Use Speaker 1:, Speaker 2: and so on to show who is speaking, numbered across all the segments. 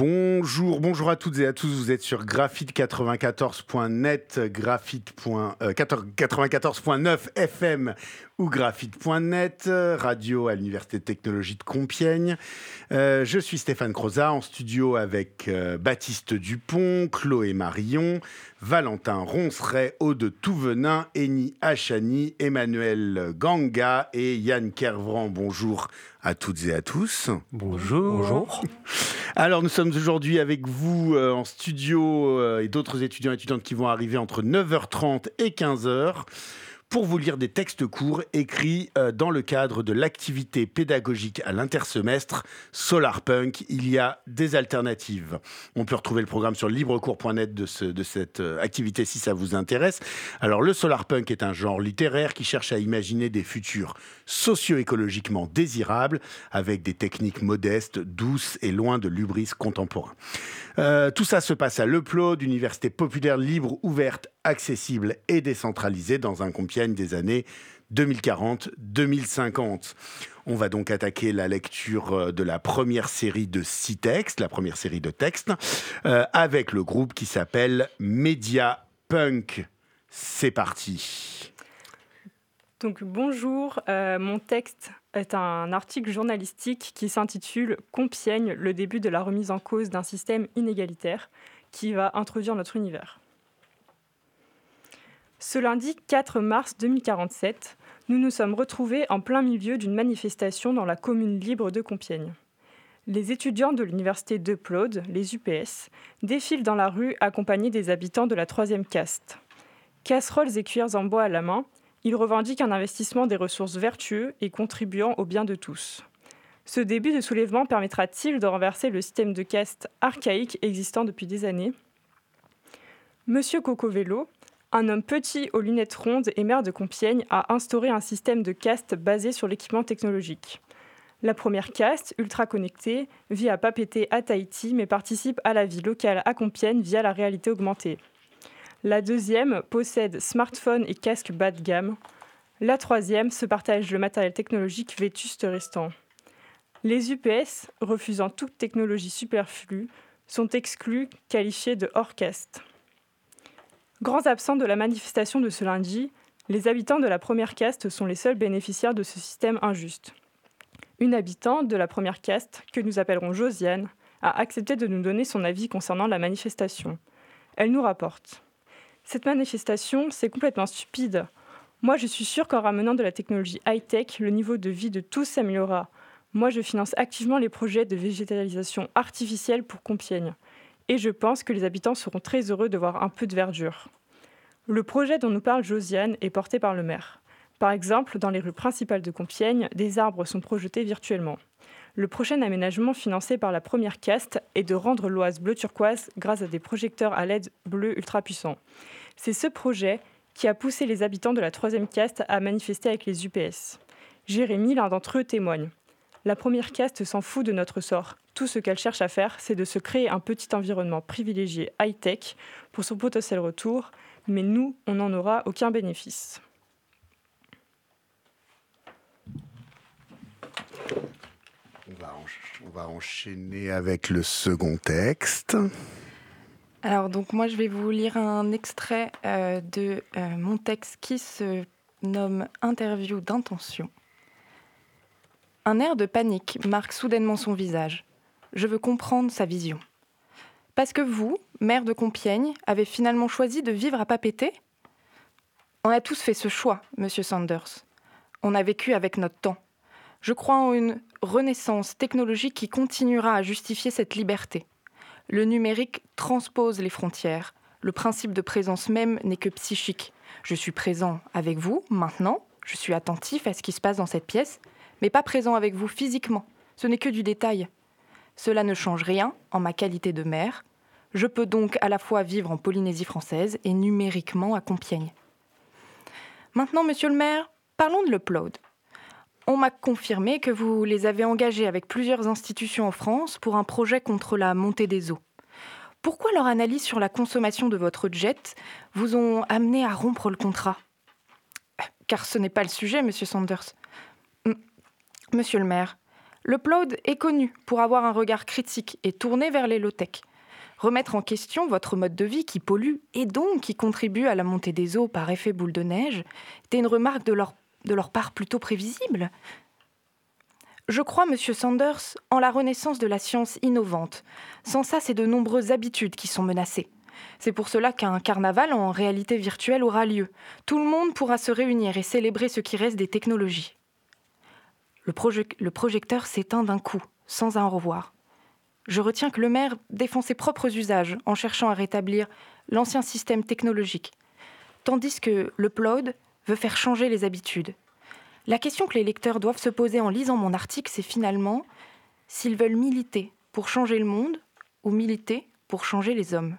Speaker 1: Bonjour à toutes et à tous, vous êtes sur graphite94.net, 94.9 FM ou graphite.net, radio à l'Université de Technologie de Compiègne. Je suis Stéphane Crozat, en studio avec Baptiste Dupont, Chloé Marion, Valentin Ronceret, Aude Touvenin, Eni Hachani, Emmanuel Ganga et Yann Kervran. Bonjour à toutes et à tous.
Speaker 2: Bonjour.
Speaker 1: Alors, nous sommes aujourd'hui avec vous en studio et d'autres étudiants et étudiantes qui vont arriver entre 9h30 et 15h pour vous lire des textes courts écrits dans le cadre de l'activité pédagogique à l'intersemestre Solarpunk. Il y a des alternatives. On peut retrouver le programme sur librecours.net de cette activité si ça vous intéresse. Alors, le Solarpunk est un genre littéraire qui cherche à imaginer des futurs socio-écologiquement désirables avec des techniques modestes, douces et loin de l'hubris contemporain. Tout ça se passe à l'Upload, université populaire libre, ouverte, accessible et décentralisée dans un Compiègne des années 2040-2050. On va donc attaquer la lecture de la première série de 6 textes, la première série de textes, avec le groupe qui s'appelle Mediapunk. C'est parti.
Speaker 3: Donc bonjour, mon texte est un article journalistique qui s'intitule « Compiègne, le début de la remise en cause d'un système inégalitaire » qui va introduire notre univers. Ce lundi 4 mars 2047, nous nous sommes retrouvés en plein milieu d'une manifestation dans la commune libre de Compiègne. Les étudiants de l'université d'Upload, les UPS, défilent dans la rue accompagnés des habitants de la 3e caste. Casseroles et cuillères en bois à la main, ils revendiquent un investissement des ressources vertueux et contribuant au bien de tous. Ce début de soulèvement permettra-t-il de renverser le système de caste archaïque existant depuis des années ? Monsieur Coco-Vélo, un homme petit aux lunettes rondes et maire de Compiègne, a instauré un système de caste basé sur l'équipement technologique. La première caste, ultra connectée, vit à Papeete à Tahiti, mais participe à la vie locale à Compiègne via la réalité augmentée. La deuxième possède smartphone et casque bas de gamme. La troisième se partage le matériel technologique vétuste restant. Les UPS, refusant toute technologie superflue, sont exclus, qualifiés de hors caste. Grands absents de la manifestation de ce lundi, les habitants de la première caste sont les seuls bénéficiaires de ce système injuste. Une habitante de la première caste, que nous appellerons Josiane, a accepté de nous donner son avis concernant la manifestation. Elle nous rapporte : cette manifestation, c'est complètement stupide. Moi, je suis sûre qu'en ramenant de la technologie high-tech, le niveau de vie de tous s'améliorera. Moi, je finance activement les projets de végétalisation artificielle pour Compiègne. Et je pense que les habitants seront très heureux de voir un peu de verdure. Le projet dont nous parle Josiane est porté par le maire. Par exemple, dans les rues principales de Compiègne, des arbres sont projetés virtuellement. Le prochain aménagement financé par la première caste est de rendre l'Oise bleu turquoise grâce à des projecteurs à LED bleu ultra puissants. C'est ce projet qui a poussé les habitants de la 3e caste à manifester avec les UPS. Jérémy, l'un d'entre eux, témoigne. La première caste s'en fout de notre sort. Tout ce qu'elle cherche à faire, c'est de se créer un petit environnement privilégié high-tech pour son potentiel retour, mais nous, on n'en aura aucun bénéfice.
Speaker 1: On va enchaîner avec le second texte.
Speaker 4: Alors donc moi je vais vous lire un extrait de mon texte qui se nomme « Interview d'intention ». Un air de panique marque soudainement son visage. Je veux comprendre sa vision. Parce que vous, maire de Compiègne, avez finalement choisi de vivre à Papeete ? On a tous fait ce choix, monsieur Sanders. On a vécu avec notre temps. Je crois en une renaissance technologique qui continuera à justifier cette liberté. Le numérique transpose les frontières. Le principe de présence même n'est que psychique. Je suis présent avec vous, maintenant. Je suis attentif à ce qui se passe dans cette pièce, mais pas présent avec vous physiquement. Ce n'est que du détail. Cela ne change rien en ma qualité de maire. Je peux donc à la fois vivre en Polynésie française et numériquement à Compiègne. Maintenant, monsieur le maire, parlons de l'Upload. On m'a confirmé que vous les avez engagés avec plusieurs institutions en France pour un projet contre la montée des eaux. Pourquoi leur analyse sur la consommation de votre jet vous ont amené à rompre le contrat ? Car ce n'est pas le sujet, monsieur Sanders. Monsieur le maire, L'Upload est connu pour avoir un regard critique et tourné vers les low-tech. Remettre en question votre mode de vie qui pollue et donc qui contribue à la montée des eaux par effet boule de neige était une remarque de leur part plutôt prévisible. Je crois, Monsieur Sanders, en la renaissance de la science innovante. Sans ça, c'est de nombreuses habitudes qui sont menacées. C'est pour cela qu'un carnaval en réalité virtuelle aura lieu. Tout le monde pourra se réunir et célébrer ce qui reste des technologies. Le projecteur s'éteint d'un coup, sans un au revoir. Je retiens que le maire défend ses propres usages en cherchant à rétablir l'ancien système technologique, tandis que l'Upload veut faire changer les habitudes. La question que les lecteurs doivent se poser en lisant mon article, c'est finalement s'ils veulent militer pour changer le monde ou militer pour changer les hommes.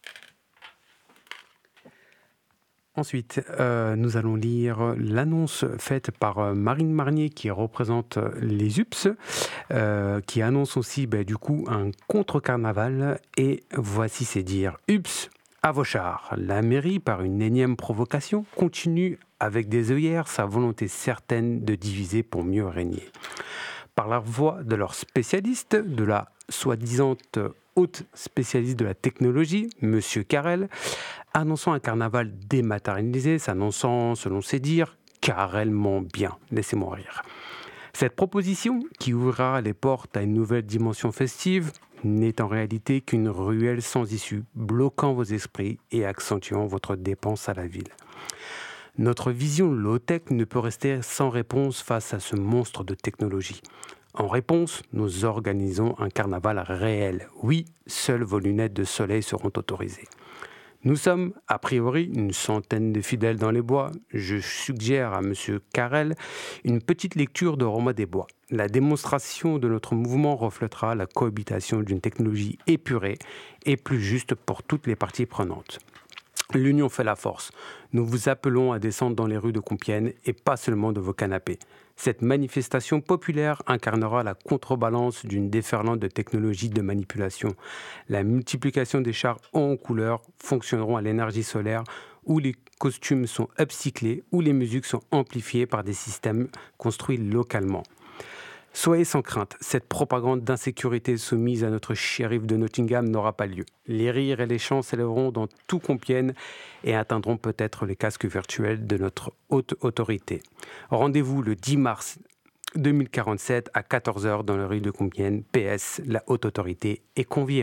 Speaker 2: Ensuite, nous allons lire l'annonce faite par Marine Marnier qui représente les UPS, qui annonce aussi du coup un contre-carnaval. Et voici ses dires. UPS, à vos chars. La mairie, par une énième provocation, continue avec des œillères sa volonté certaine de diviser pour mieux régner. Par la voix de leurs spécialistes, de la soi-disant haute spécialiste de la technologie, M. Carrel, annonçant un carnaval dématérialisé, s'annonçant, selon ses dires, carrément bien. Laissez-moi rire. Cette proposition, qui ouvrira les portes à une nouvelle dimension festive, n'est en réalité qu'une ruelle sans issue, bloquant vos esprits et accentuant votre dépense à la ville. Notre vision low-tech ne peut rester sans réponse face à ce monstre de technologie. En réponse, nous organisons un carnaval réel. Oui, seules vos lunettes de soleil seront autorisées. Nous sommes, a priori, une centaine de fidèles dans les bois. Je suggère à M. Carrel une petite lecture de Romain Desbois. La démonstration de notre mouvement reflètera la cohabitation d'une technologie épurée et plus juste pour toutes les parties prenantes. L'union fait la force. Nous vous appelons à descendre dans les rues de Compiègne et pas seulement de vos canapés. Cette manifestation populaire incarnera la contrebalance d'une déferlante de technologies de manipulation. La multiplication des chars en couleurs fonctionneront à l'énergie solaire, où les costumes sont upcyclés, où les musiques sont amplifiées par des systèmes construits localement. Soyez sans crainte, cette propagande d'insécurité soumise à notre shérif de Nottingham n'aura pas lieu. Les rires et les chants s'élèveront dans tout Compiègne et atteindront peut-être les casques virtuels de notre haute autorité. Rendez-vous le 10 mars 2047 à 14h dans la rue de Compiègne. PS, la haute autorité est conviée.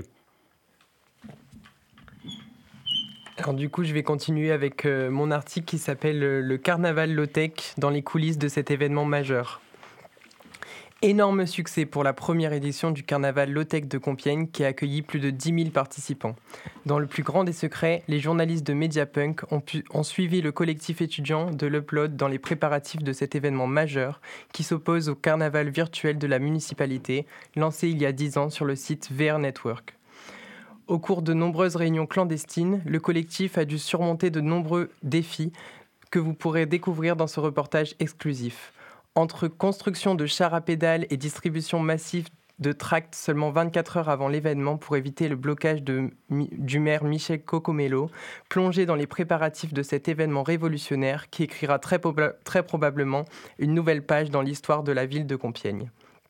Speaker 5: Alors du coup, je vais continuer avec mon article qui s'appelle « Le carnaval low-tech dans les coulisses de cet événement majeur ». Énorme succès pour la première édition du carnaval low-tech de Compiègne qui a accueilli plus de 10 000 participants. Dans le plus grand des secrets, les journalistes de Mediapunk ont suivi le collectif étudiant de l'Upload dans les préparatifs de cet événement majeur qui s'oppose au carnaval virtuel de la municipalité lancé il y a 10 ans sur le site VR Network. Au cours de nombreuses réunions clandestines, le collectif a dû surmonter de nombreux défis que vous pourrez découvrir dans ce reportage exclusif. Entre construction de chars à pédales et distribution massive de tracts seulement 24 heures avant l'événement pour éviter le blocage du maire Michel Cocomelo, plongé dans les préparatifs de cet événement révolutionnaire qui écrira très probablement une nouvelle page dans l'histoire de la ville de Compiègne.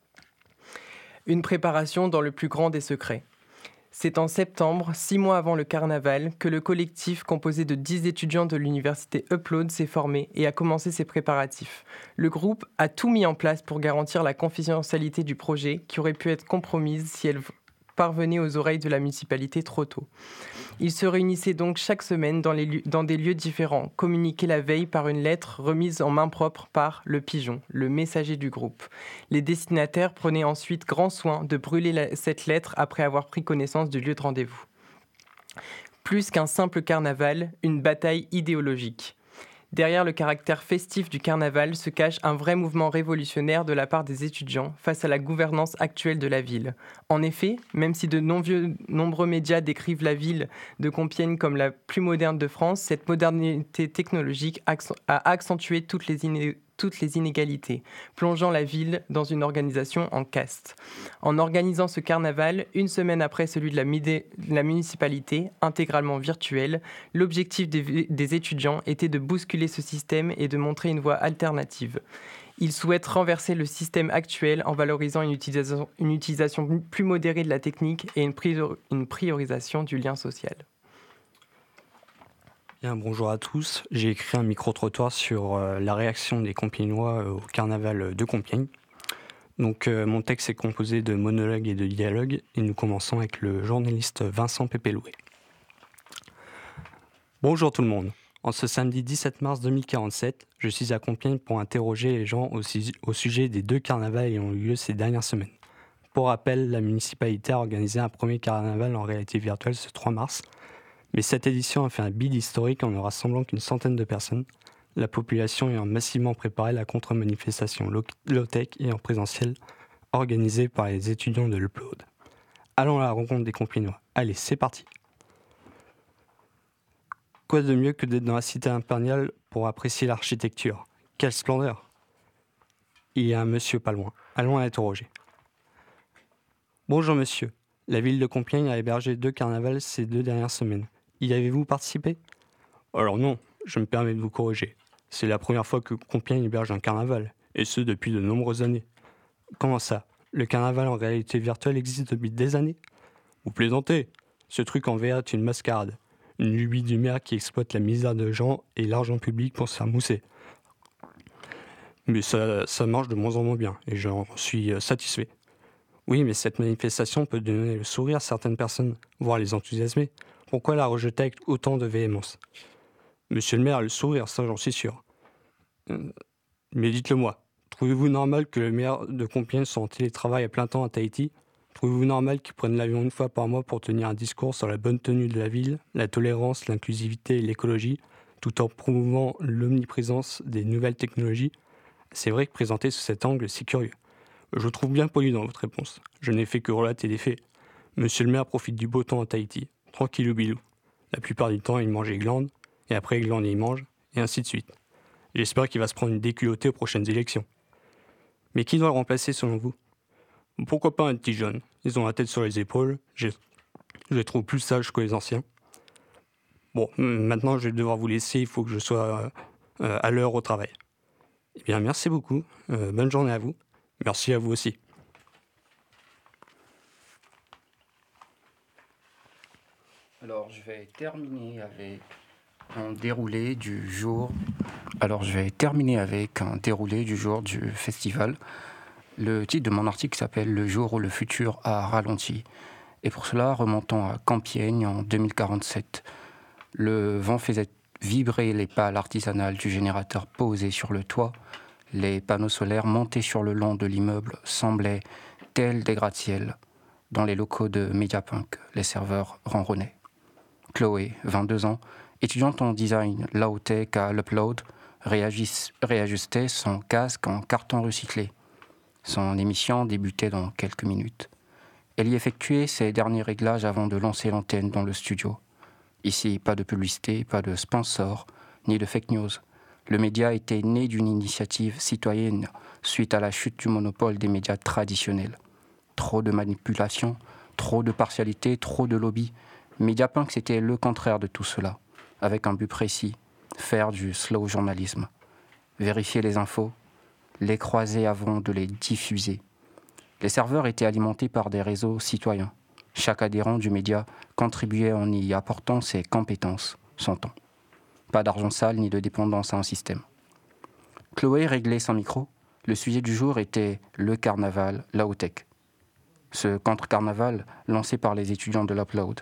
Speaker 5: Une préparation dans le plus grand des secrets. C'est en septembre, 6 mois avant le carnaval, que le collectif composé de 10 étudiants de l'université Upload s'est formé et a commencé ses préparatifs. Le groupe a tout mis en place pour garantir la confidentialité du projet qui aurait pu être compromise si elle parvenait aux oreilles de la municipalité trop tôt. Ils se réunissaient donc chaque semaine dans des lieux différents, communiqués la veille par une lettre remise en main propre par le pigeon, le messager du groupe. Les destinataires prenaient ensuite grand soin de brûler cette lettre après avoir pris connaissance du lieu de rendez-vous. Plus qu'un simple carnaval, une bataille idéologique. Derrière le caractère festif du carnaval se cache un vrai mouvement révolutionnaire de la part des étudiants face à la gouvernance actuelle de la ville. En effet, même si de nombreux médias décrivent la ville de Compiègne comme la plus moderne de France, cette modernité technologique a accentué toutes les inégalités, plongeant la ville dans une organisation en caste. En organisant ce carnaval, une semaine après celui de la municipalité, intégralement virtuel, l'objectif des étudiants était de bousculer ce système et de montrer une voie alternative. Ils souhaitent renverser le système actuel en valorisant une utilisation plus modérée de la technique et une priorisation du lien social.
Speaker 6: Bien, bonjour à tous. J'ai écrit un micro-trottoir sur la réaction des Compiègnois au carnaval de Compiègne. Donc, mon texte est composé de monologues et de dialogues, et nous commençons avec le journaliste Vincent Pépelouet. Bonjour tout le monde. En ce samedi 17 mars 2047, je suis à Compiègne pour interroger les gens au sujet des 2 carnavals ayant eu lieu ces dernières semaines. Pour rappel, la municipalité a organisé un premier carnaval en réalité virtuelle ce 3 mars, mais cette édition a fait un bid historique en ne rassemblant qu'une centaine de personnes, la population ayant massivement préparé la contre-manifestation low-tech et en présentiel organisée par les étudiants de l'Upload. Allons à la rencontre des Compiègnois. Allez, c'est parti. Quoi de mieux que d'être dans la cité impériale pour apprécier l'architecture ? Quelle splendeur ! Il y a un monsieur pas loin. Allons l'interroger. Bonjour monsieur. La ville de Compiègne a hébergé 2 carnavals ces 2 dernières semaines. Y avez-vous participé ? Alors non, je me permets de vous corriger. C'est la première fois que Compiègne héberge un carnaval, et ce depuis de nombreuses années. Comment ça ? Le carnaval en réalité virtuelle existe depuis des années ? Vous plaisantez ? Ce truc en VR est une mascarade. Une lubie du maire qui exploite la misère de gens et l'argent public pour se faire mousser. Mais ça marche de moins en moins bien, et j'en suis satisfait. Oui, mais cette manifestation peut donner le sourire à certaines personnes, voire les enthousiasmer. Pourquoi la rejeter avec autant de véhémence ? Monsieur le maire a le sourire, ça j'en suis sûr. Mais dites-le moi, trouvez-vous normal que le maire de Compiègne soit en télétravail à plein temps à Tahiti ? Trouvez-vous normal qu'il prenne l'avion une fois par mois pour tenir un discours sur la bonne tenue de la ville, la tolérance, l'inclusivité et l'écologie, tout en promouvant l'omniprésence des nouvelles technologies ? C'est vrai que présenté sous cet angle, c'est curieux. Je vous trouve bien poli dans votre réponse. Je n'ai fait que relater des faits. Monsieur le maire profite du beau temps à Tahiti. Tranquillou bilou. La plupart du temps, il mange et glande, et après glande et il mange, et ainsi de suite. J'espère qu'il va se prendre une déculottée aux prochaines élections. Mais qui doit le remplacer selon vous ? Pourquoi pas un petit jeune ? Ils ont la tête sur les épaules, je les trouve plus sages que les anciens. Bon, maintenant je vais devoir vous laisser, il faut que je sois à l'heure au travail. Eh bien, merci beaucoup, bonne journée à vous, merci à vous aussi.
Speaker 7: Alors, je vais terminer avec un déroulé du jour. Du festival. Le titre de mon article s'appelle « Le jour où le futur a ralenti ». Et pour cela, remontant à Compiègne en 2047, le vent faisait vibrer les pales artisanales du générateur posé sur le toit. Les panneaux solaires montés sur le long de l'immeuble semblaient tels des gratte-ciel. Dans les locaux de Mediapunk, les serveurs ronronnaient. Chloé, 22 ans, étudiante en design low-tech à l'Upload, réajustait son casque en carton recyclé. Son émission débutait dans quelques minutes. Elle y effectuait ses derniers réglages avant de lancer l'antenne dans le studio. Ici, pas de publicité, pas de sponsor, ni de fake news. Le média était né d'une initiative citoyenne suite à la chute du monopole des médias traditionnels. Trop de manipulation, trop de partialité, trop de lobby. Mediapunk, c'était le contraire de tout cela, avec un but précis, faire du slow journalisme. Vérifier les infos, les croiser avant de les diffuser. Les serveurs étaient alimentés par des réseaux citoyens. Chaque adhérent du média contribuait en y apportant ses compétences, son temps. Pas d'argent sale ni de dépendance à un système. Chloé réglait son micro. Le sujet du jour était le carnaval low-tech. Ce contre-carnaval lancé par les étudiants de l'Upload.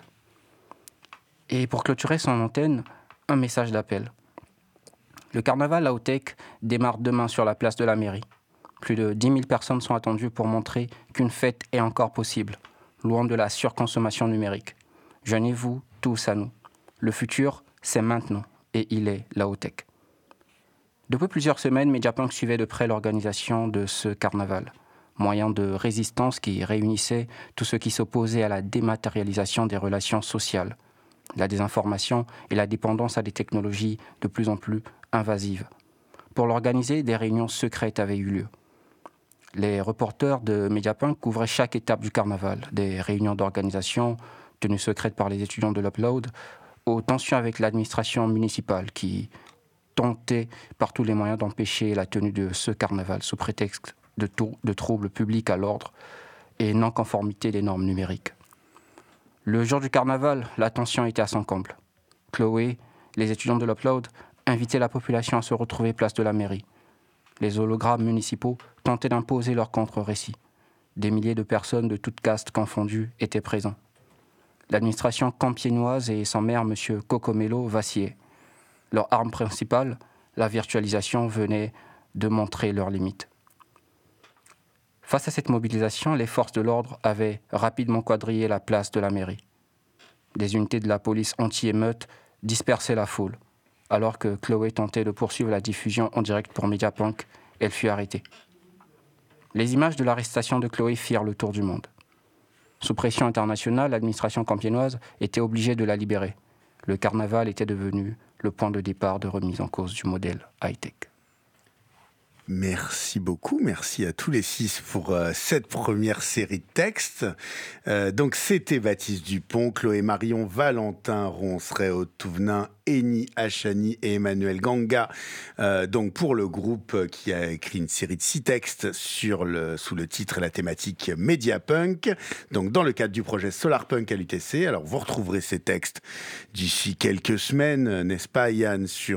Speaker 7: Et pour clôturer son antenne, un message d'appel. Le carnaval low-tech démarre demain sur la place de la mairie. Plus de 10 000 personnes sont attendues pour montrer qu'une fête est encore possible, loin de la surconsommation numérique. Joignez-vous tous à nous. Le futur, c'est maintenant, et il est low-tech. Depuis plusieurs semaines, Mediapunk suivait de près l'organisation de ce carnaval, moyen de résistance qui réunissait tout ce qui s'opposait à la dématérialisation des relations sociales, la désinformation et la dépendance à des technologies de plus en plus invasives. Pour l'organiser, des réunions secrètes avaient eu lieu. Les reporters de Mediapunk couvraient chaque étape du carnaval, des réunions d'organisation tenues secrètes par les étudiants de l'Upload, aux tensions avec l'administration municipale qui tenté par tous les moyens d'empêcher la tenue de ce carnaval sous prétexte de troubles publics à l'ordre et non-conformité des normes numériques. Le jour du carnaval, la tension était à son comble. Chloé, les étudiants de l'Upload, invitaient la population à se retrouver place de la mairie. Les hologrammes municipaux tentaient d'imposer leur contre-récit. Des milliers de personnes de toutes castes confondues étaient présents. L'administration campiennoise et son maire, M. Cocomelo, vacillaient. Leur arme principale, la virtualisation, venait de montrer leurs limites. Face à cette mobilisation, les forces de l'ordre avaient rapidement quadrillé la place de la mairie. Des unités de la police anti-émeute dispersaient la foule. Alors que Chloé tentait de poursuivre la diffusion en direct pour Mediapunk, elle fut arrêtée. Les images de l'arrestation de Chloé firent le tour du monde. Sous pression internationale, l'administration campiennoise était obligée de la libérer. Le carnaval était devenu le point de départ de remise en cause du modèle high-tech.
Speaker 1: Merci beaucoup, merci à tous les 6 pour cette première série de textes. Donc c'était Baptiste Dupont, Chloé Marion, Valentin Ronceret, Touvenin, Eni Achani et Emmanuel Ganga. Donc pour le groupe qui a écrit une série de 6 textes sous le titre et la thématique Mediapunk. Donc dans le cadre du projet Solarpunk à l'UTC. Alors vous retrouverez ces textes d'ici quelques semaines, n'est-ce pas Yann, sur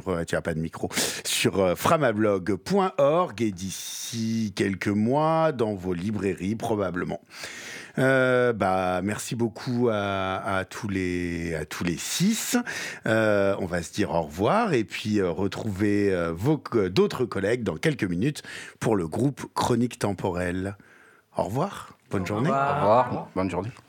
Speaker 1: framablog.org et d'ici quelques mois dans vos librairies probablement. Merci beaucoup à tous les 6. On va se dire au revoir et puis retrouver d'autres collègues dans quelques minutes pour le groupe Chronique Temporelle. Au revoir, bonne journée.
Speaker 7: Au revoir, bonne journée.